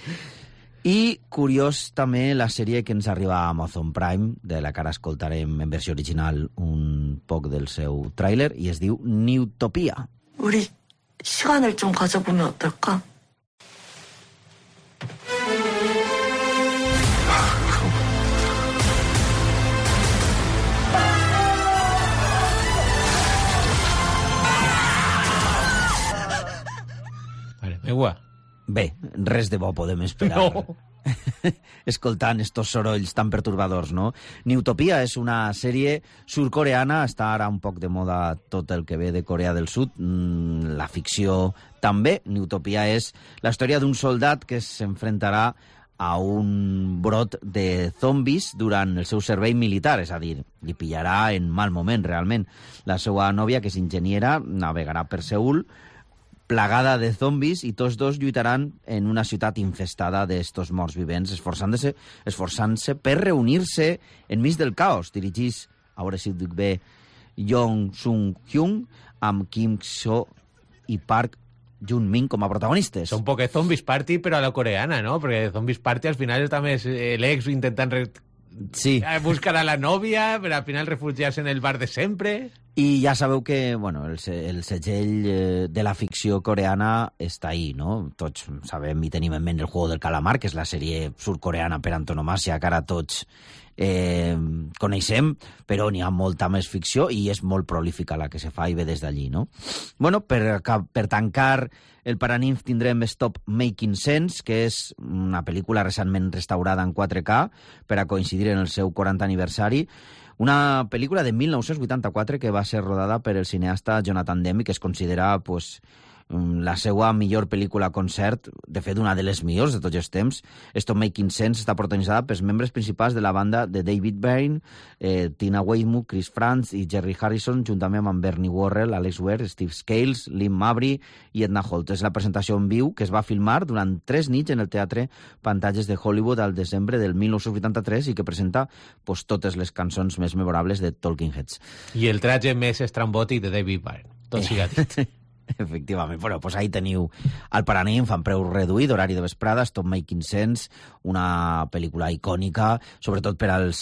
I curiós també la sèrie que ens arriba a Amazon Prime, de la que ara escoltarem en versió original un poc del seu tràiler, i es diu Newtopia. 우리 시간을 좀 가져보면 어떨까? Vale, megua. Bé, res de bo podem esperar. No. Escoltant estos sorolls tan pertorbadors, no? Newtopia és una sèrie surcoreana, està ara un poc de moda tot el que ve de Corea del Sud, la ficció també. Newtopia és la història d'un soldat que s'enfrontarà a un brot de zombis durant el seu servei militar, és a dir, li pillarà en mal moment, realment. La seva nòvia, que és enginyera, navegarà per Seül, plagada de zombis, i tots dos lluitaran en una ciutat infestada d'estos morts vivents, esforçant-se per reunir-se enmig del caos. Dirigís, a veure si ho dic bé, Yong Sung-hyun, amb Kim So i Park Jun-min com a protagonistes. Son un poc Zombies Party, però a la coreana, ¿no? Porque Zombies Party al final també és l'ex intentant buscar a la nòvia, però al final refugiar-se en el bar de sempre. I ja sabeu que bueno, el segell de la ficció coreana està ahí, no? Tots sabem i tenim en ment el Juego del Calamar, que és la sèrie surcoreana per antonomàsia que ara tots coneixem, però n'hi ha molta més ficció i és molt prolífica la que se fa i ve des d'allí, no? Bueno, per tancar el Paraninf tindrem Stop Making Sense, que és una pel·lícula recentment restaurada en 4K per a coincidir en el seu 40 aniversari. Una pel·lícula de 1984 que va ser rodada per el cineasta Jonathan Demme, que es considera pues, la seva millor pel·lícula concert, de fet una de les millors de tots els temps. Stop Making Sense està protagonitzada pels membres principals de la banda de David Byrne, Tina Weymouth, Chris Frantz i Jerry Harrison, juntament amb Bernie Worrell, Alex Ware, Steve Scales, Lynn Mabry i Edna Holt. És la presentació en viu que es va filmar durant 3 nits en el Teatre Pantatges de Hollywood al desembre del 1983 i que presenta pues, totes les cançons més memorables de Talking Heads. I el traje més estrambòtic de David Byrne. Tot siga dit. Efectivament. Bueno, doncs ahí teniu el Paraninf en preu reduït, horari de vesprada, Stop Making Sense, una pel·lícula icònica, sobretot per als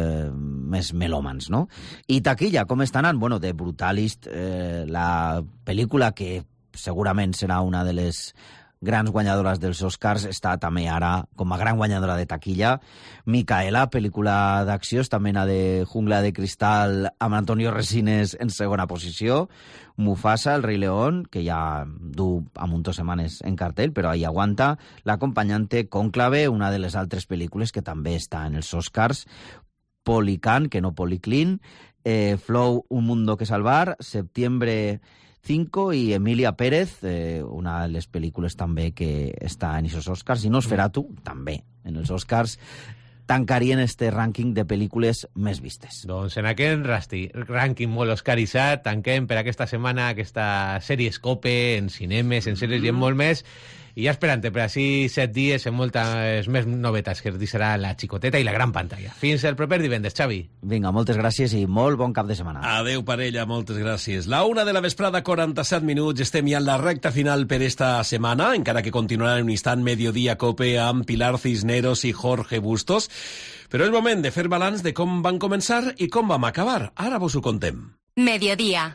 més melòmans, no? I taquilla, com està anant? Bueno, The Brutalist, la pel·lícula que segurament serà una de les grans guanyadores dels Oscars, està també ara com a gran guanyadora de taquilla. Micaela, pel·lícula d'acció, esta mena de jungla de cristal amb Antonio Resines en segona posició. Mufasa, El Rei León, que ja du a muchas setmanes en cartel, però ahí aguanta. L'acompanyante Cònclave, una de les altres pel·lícules que també està en els Oscars. Polican, que no Policlin. Flow, Un mundo que salvar. Septiembre 5 i Emilia Pérez, una de les pel·lícules també que està en aquests Oscars. I Nosferatu, també en els Oscars, tancarien este rànquing de pel·lícules més vistes. Doncs en aquest rànquing molt oscaritzat tanquem per aquesta setmana aquesta sèrie Scope en cinemes, en sèries i en molt més. I ja esperant per així 7 dies en moltes més novetats que ens serà la xicoteta i la gran pantalla. Fins el proper divendres, Xavi. Vinga, moltes gràcies i molt bon cap de setmana. Adeu, parella, moltes gràcies. La 1 de la vesprada, 47 minuts. Estem ja en la recta final per esta setmana, encara que continuarà en un instant Mediodía Cope amb Pilar Cisneros i Jorge Bustos. Però és moment de fer balanç de com van començar i com vam acabar. Ara vos ho contem. Mediodía.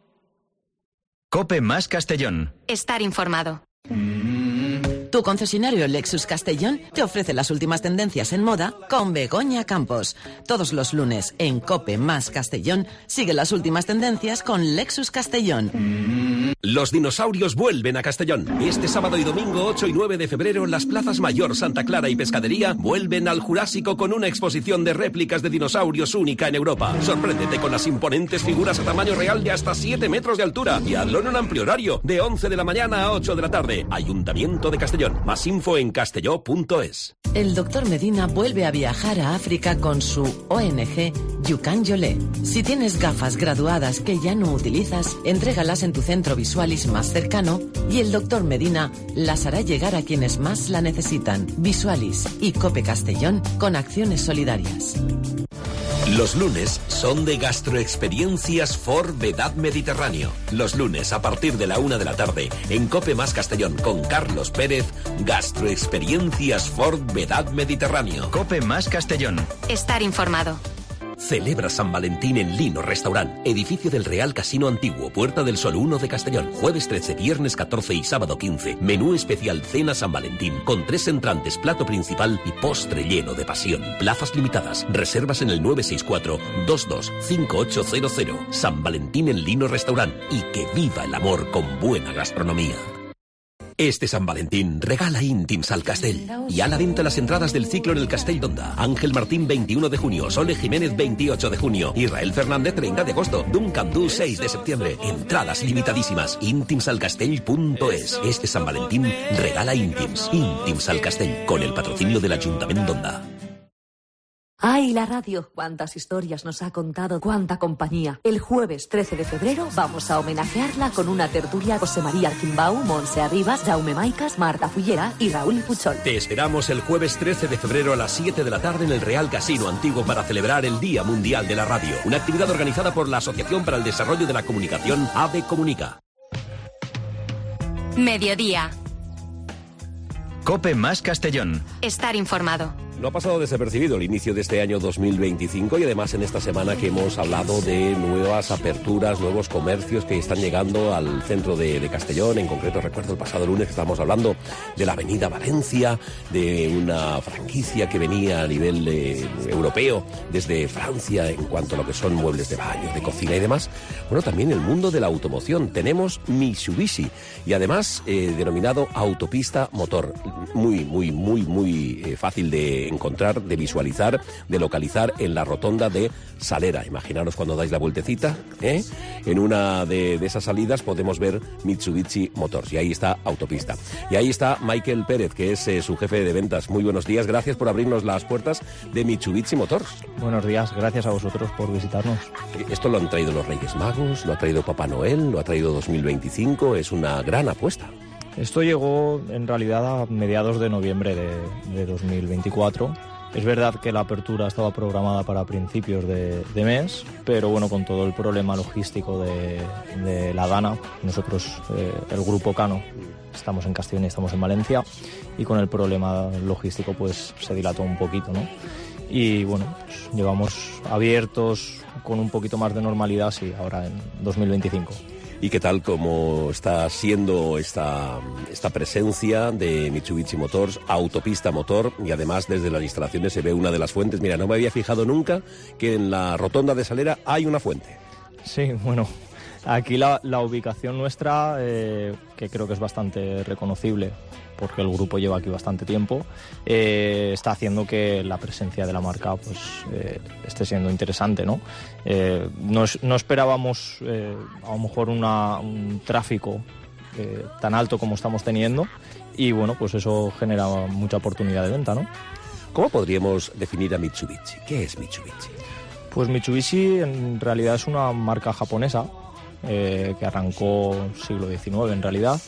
Cope más Castellón. Estar informado. Tu concesionario Lexus Castellón te ofrece las últimas tendencias en moda con Begoña Campos. Todos los lunes en Cope más Castellón sigue las últimas tendencias con Lexus Castellón. Los dinosaurios vuelven a Castellón. Este sábado y domingo 8 y 9 de febrero las plazas Mayor, Santa Clara y Pescadería vuelven al Jurásico con una exposición de réplicas de dinosaurios única en Europa. Sorpréndete con las imponentes figuras a tamaño real de hasta 7 metros de altura y hazlo en un amplio horario de 11 de la mañana a 8 de la tarde. Ayuntamiento de Castellón. Más info en castelló.es. El doctor Medina vuelve a viajar a África con su ONG Yukan Yolé. Si tienes gafas graduadas que ya no utilizas, entrégalas en tu centro Visualis más cercano y el doctor Medina las hará llegar a quienes más la necesitan. Visualis y Cope Castellón con acciones solidarias. Los lunes son de Gastroexperiencias for Vedad Mediterráneo. Los lunes a partir de la 1 de la tarde en Cope más Castellón con Carlos Pérez, Gastroexperiencias for Vedad Mediterráneo. Cope más Castellón. Estar informado. Celebra San Valentín en Lino Restaurant, edificio del Real Casino Antiguo, Puerta del Sol 1 de Castellón. Jueves 13, viernes 14 y sábado 15. Menú especial Cena San Valentín, con 3 entrantes, plato principal y postre lleno de pasión. Plazas limitadas. Reservas en el 964-225800. San Valentín en Lino Restaurant. Y que viva el amor con buena gastronomía. Este San Valentín regala íntims al Castell. Y a la venta las entradas del ciclo en el Castell d'Onda. Ángel Martín 21 de junio, Sole Jiménez 28 de junio, Israel Fernández 30 de agosto, Duncan Du 6 de septiembre. Entradas limitadísimas. Íntimsalcastell.es. Este San Valentín regala íntims. Íntims al Castell, con el patrocinio del Ayuntamiento d'Onda. ¡Ay, la radio! Cuántas historias nos ha contado, cuánta compañía. El jueves 13 de febrero vamos a homenajearla con una tertulia José María Arquimbau, Montse Arribas, Jaume Maicas, Marta Fullera y Raúl Puchol. Te esperamos el jueves 13 de febrero a las 7 de la tarde en el Real Casino Antiguo para celebrar el Día Mundial de la Radio. Una actividad organizada por la Asociación para el Desarrollo de la Comunicación, AVE Comunica. Mediodía. Cope más Castellón. Estar informado. No ha pasado desapercibido el inicio de este año 2025 y además en esta semana que hemos hablado de nuevas aperturas, nuevos comercios que están llegando al centro de Castellón. En concreto recuerdo el pasado lunes que estábamos hablando de la Avenida Valencia, de una franquicia que venía a nivel europeo desde Francia en cuanto a lo que son muebles de baño, de cocina y demás. Bueno, también el mundo de la automoción. Tenemos Mitsubishi y además denominado Autopista Motor. Muy fácil de encontrar, de visualizar, de localizar en la rotonda de Salera. Imaginaros cuando dais la vueltecita, en una de esas salidas podemos ver Mitsubishi Motors y ahí está Autopista. Y ahí está Michael Pérez, que es su jefe de ventas. Muy buenos días, gracias por abrirnos las puertas de Mitsubishi Motors. Buenos días, gracias a vosotros por visitarnos. Esto lo han traído los Reyes Magos, lo ha traído Papá Noel, lo ha traído 2025, es una gran apuesta. Esto llegó en realidad a mediados de noviembre de 2024. Es verdad que la apertura estaba programada para principios de mes, pero bueno, con todo el problema logístico de la Dana, nosotros, el grupo Cano, estamos en Castellón y estamos en Valencia, y con el problema logístico pues se dilató un poquito, ¿no? Y bueno, pues llevamos abiertos con un poquito más de normalidad, sí, ahora en 2025. ¿Y qué tal cómo está siendo esta presencia de Mitsubishi Motors, Autopista Motor, y además desde las instalaciones se ve una de las fuentes? Mira, no me había fijado nunca que en la rotonda de Salera hay una fuente. Sí, bueno, aquí la ubicación nuestra, que creo que es bastante reconocible, porque el grupo lleva aquí bastante tiempo, está haciendo que la presencia de la marca pues esté siendo interesante, ¿no? No esperábamos a lo mejor un tráfico tan alto como estamos teniendo, y bueno, pues eso genera mucha oportunidad de venta, ¿no? ¿Cómo podríamos definir a Mitsubishi? ¿Qué es Mitsubishi? Pues Mitsubishi en realidad es una marca japonesa que arrancó siglo XIX en realidad.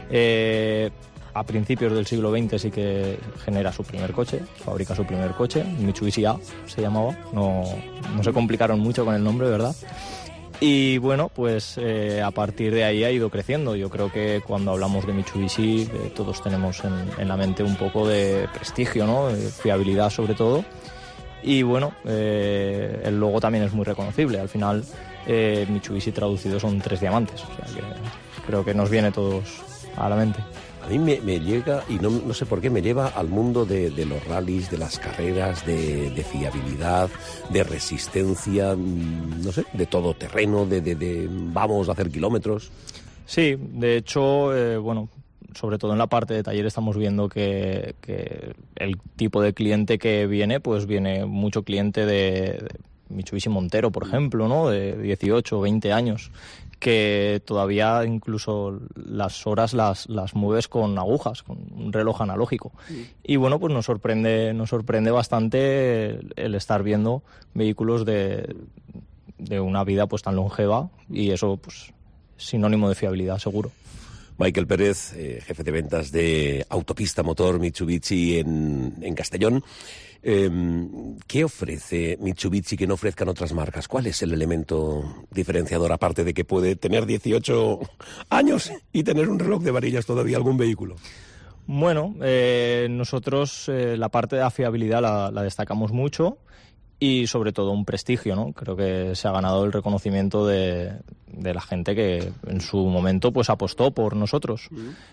A principios del siglo XX sí que genera su primer coche, fabrica su primer coche, Mitsubishi A se llamaba, no se complicaron mucho con el nombre, ¿verdad? Y bueno, pues a partir de ahí ha ido creciendo. Yo creo que cuando hablamos de Mitsubishi todos tenemos en la mente un poco de prestigio, ¿no? De fiabilidad sobre todo. Y bueno, el logo también es muy reconocible. Al final Mitsubishi traducido son 3 diamantes, o sea que creo que nos viene todos a la mente. A mí me llega, y no sé por qué, me lleva al mundo de los rallies, de las carreras, de fiabilidad, de resistencia, no sé, de todoterreno, de vamos a hacer kilómetros. Sí, de hecho, bueno, sobre todo en la parte de taller estamos viendo que el tipo de cliente que viene, pues viene mucho cliente de Mitsubishi Montero, por ejemplo, ¿no? De 18 o 20 años, que todavía incluso las horas las mueves con agujas, con un reloj analógico. Y bueno, pues nos sorprende bastante el estar viendo vehículos de una vida pues tan longeva, y eso pues sinónimo de fiabilidad seguro. Michael Pérez, jefe de ventas de Autopista Motor Mitsubishi en Castellón. ¿Qué ofrece Mitsubishi que no ofrezcan otras marcas? ¿Cuál es el elemento diferenciador, aparte de que puede tener 18 años y tener un reloj de varillas todavía algún vehículo? Bueno, nosotros la parte de la fiabilidad la destacamos mucho, y sobre todo un prestigio, ¿no? Creo que se ha ganado el reconocimiento de la gente que en su momento pues apostó por nosotros.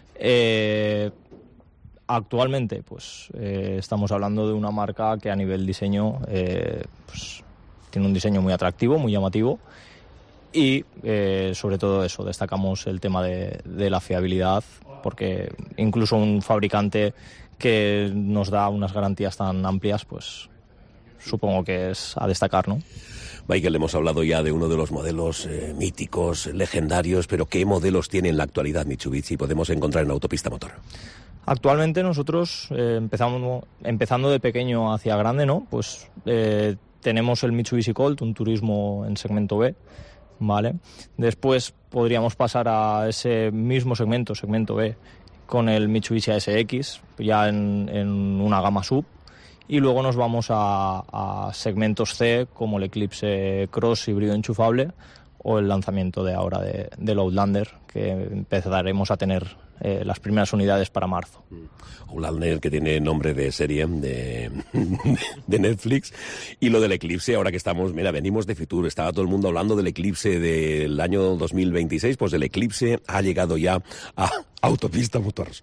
Actualmente pues estamos hablando de una marca que a nivel diseño pues tiene un diseño muy atractivo, muy llamativo, y sobre todo eso, destacamos el tema de la fiabilidad, porque incluso un fabricante que nos da unas garantías tan amplias, pues supongo que es a destacar, ¿no? Michael, hemos hablado ya de uno de los modelos míticos, legendarios, pero ¿qué modelos tiene en la actualidad Mitsubishi podemos encontrar en Autopista Motor? Actualmente nosotros, empezando de pequeño hacia grande, ¿no? Pues tenemos el Mitsubishi Colt, un turismo en segmento B, ¿vale? Después podríamos pasar a ese mismo segmento B, con el Mitsubishi ASX, ya en una gama sub. Y luego nos vamos a segmentos C, como el Eclipse Cross híbrido enchufable, o el lanzamiento de ahora del Outlander, que empezaremos a tener las primeras unidades para marzo. Outlander, que tiene nombre de serie de Netflix. Y lo del Eclipse, ahora que estamos, mira, venimos de Fitur, estaba todo el mundo hablando del Eclipse del año 2026, pues el Eclipse ha llegado ya a Autopista Motors.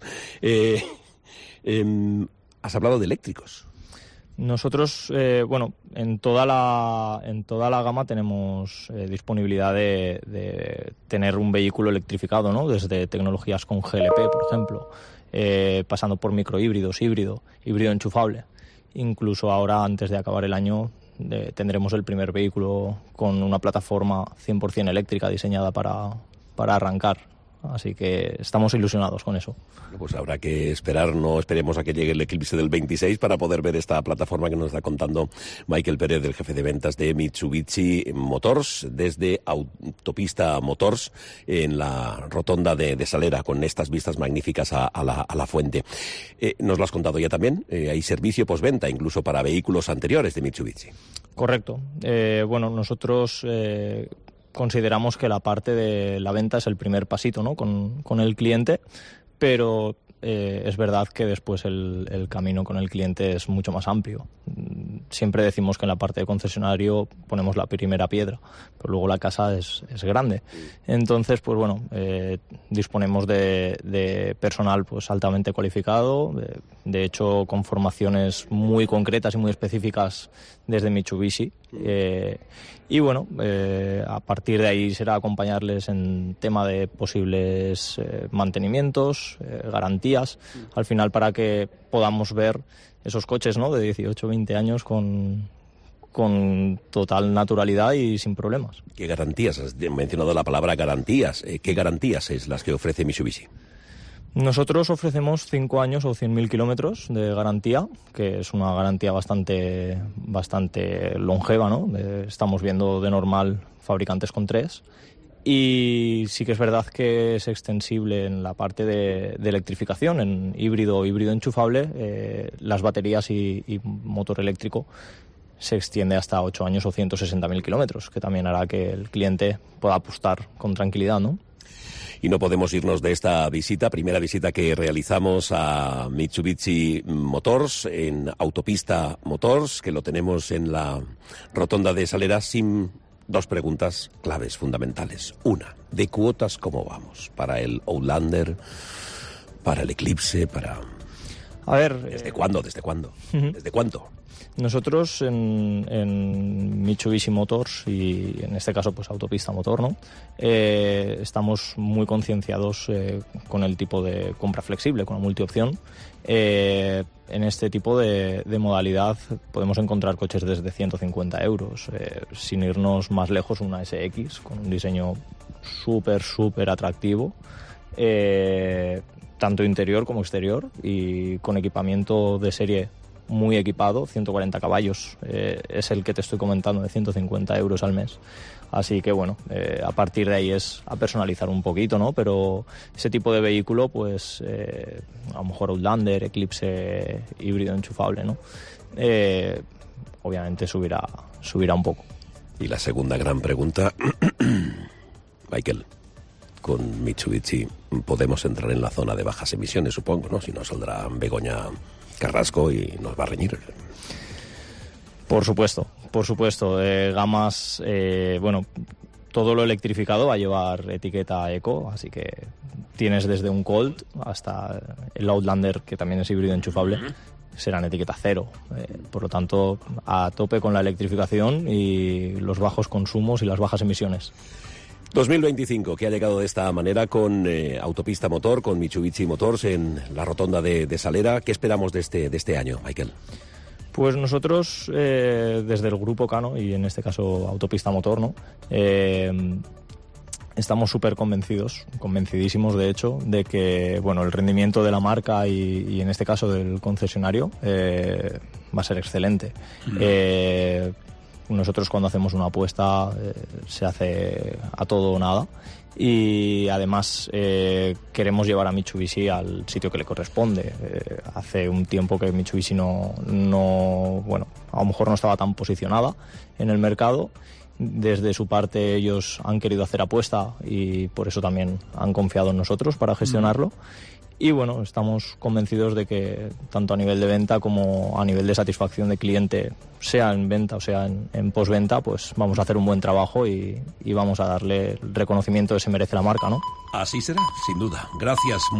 Has hablado de eléctricos. Nosotros, bueno, en toda la gama tenemos disponibilidad de tener un vehículo electrificado, ¿no? Desde tecnologías con GLP, por ejemplo, pasando por microhíbridos, híbrido enchufable. Incluso ahora, antes de acabar el año, tendremos el primer vehículo con una plataforma 100% eléctrica diseñada para arrancar. Así que estamos ilusionados con eso. Pues habrá que esperar, no esperemos a que llegue el Eclipse del 26 para poder ver esta plataforma que nos está contando Michael Pérez, el jefe de ventas de Mitsubishi Motors, desde Autopista Motors en la rotonda de Salera, con estas vistas magníficas a la fuente. Nos lo has contado ya también, hay servicio postventa incluso para vehículos anteriores de Mitsubishi. Correcto. Bueno, nosotros consideramos que la parte de la venta es el primer pasito, ¿no? con el cliente, pero es verdad que después el camino con el cliente es mucho más amplio. siempre decimos que en la parte de concesionario ponemos la primera piedra, pero luego la casa es grande. Entonces, pues bueno, disponemos de personal pues altamente cualificado, de hecho con formaciones muy concretas y muy específicas desde Mitsubishi. Y bueno, a partir de ahí será acompañarles en tema de posibles mantenimientos, garantías, al final para que podamos ver esos coches, ¿no?, de 18, 20 años con total naturalidad y sin problemas. ¿Qué garantías? Has mencionado la palabra garantías. ¿Qué garantías es las que ofrece Mitsubishi? Nosotros ofrecemos 5 años o 100.000 kilómetros de garantía, que es una garantía bastante longeva, ¿no? Estamos viendo de normal fabricantes con 3. Y sí que es verdad que es extensible en la parte de electrificación, en híbrido enchufable, las baterías y motor eléctrico se extiende hasta 8 años o 160.000 kilómetros, que también hará que el cliente pueda apostar con tranquilidad, ¿no? Y no podemos irnos de esta visita, primera visita que realizamos a Mitsubishi Motors, en Autopista Motors, que lo tenemos en la rotonda de Salera, sin 2 preguntas claves fundamentales. Una, ¿de cuotas cómo vamos? Para el Outlander, para el Eclipse, para... A ver... ¿Desde cuándo? ¿Desde cuánto? Nosotros en Mitsubishi Motors, y en este caso pues Autopista Motor, ¿no? Estamos muy concienciados con el tipo de compra flexible, con la multiopción. En este tipo de modalidad podemos encontrar coches desde 150 euros, sin irnos más lejos, una SX con un diseño súper atractivo, tanto interior como exterior, y con equipamiento de serie muy equipado, 140 caballos, es el que te estoy comentando, de 150 euros al mes. Así que bueno, a partir de ahí es a personalizar un poquito, ¿no? Pero ese tipo de vehículo, pues a lo mejor Outlander, Eclipse híbrido enchufable, ¿no? Obviamente subirá un poco. Y la segunda gran pregunta, Michael, con Mitsubishi podemos entrar en la zona de bajas emisiones, supongo, ¿no? Si no, saldrá Begoña Carrasco y nos va a reñir. Por supuesto. Gamas, bueno, todo lo electrificado va a llevar etiqueta eco, así que tienes desde un Colt hasta el Outlander, que también es híbrido enchufable, serán etiqueta 0. Por lo tanto, a tope con la electrificación y los bajos consumos y las bajas emisiones. 2025, que ha llegado de esta manera con Autopista Motor, con Mitsubishi Motors en la rotonda de Salera. ¿Qué esperamos de este año, Michael? Pues nosotros, desde el Grupo Cano, y en este caso Autopista Motor, ¿no? Estamos súper convencidísimos, de hecho, de que bueno, el rendimiento de la marca y en este caso del concesionario va a ser excelente. Nosotros cuando hacemos una apuesta se hace a todo o nada, y además queremos llevar a Mitsubishi al sitio que le corresponde. Hace un tiempo que Mitsubishi no, bueno, a lo mejor no estaba tan posicionada en el mercado. Desde su parte ellos han querido hacer apuesta y por eso también han confiado en nosotros para gestionarlo. Y bueno, estamos convencidos de que tanto a nivel de venta como a nivel de satisfacción de cliente, sea en venta o sea en postventa, pues vamos a hacer un buen trabajo y vamos a darle el reconocimiento que se merece la marca, ¿no? Así será, sin duda. Gracias.